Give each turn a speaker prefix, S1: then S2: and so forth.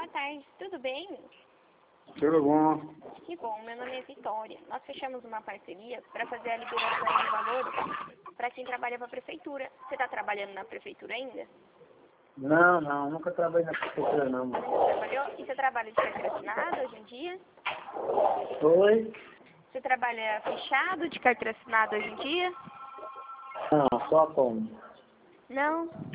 S1: Boa tarde, tudo bem?
S2: Tudo bom?
S1: Que bom, meu nome é Vitória. Nós fechamos uma parceria para fazer a liberação de valores para quem trabalha para a prefeitura. Você está trabalhando na prefeitura ainda?
S2: Não, nunca trabalhei na prefeitura não.
S1: Nunca trabalhou? E você trabalha de carteira assinada hoje em dia?
S2: Oi?
S1: Você trabalha fechado de carteira assinada hoje em dia?
S2: Não, só como?
S1: Não?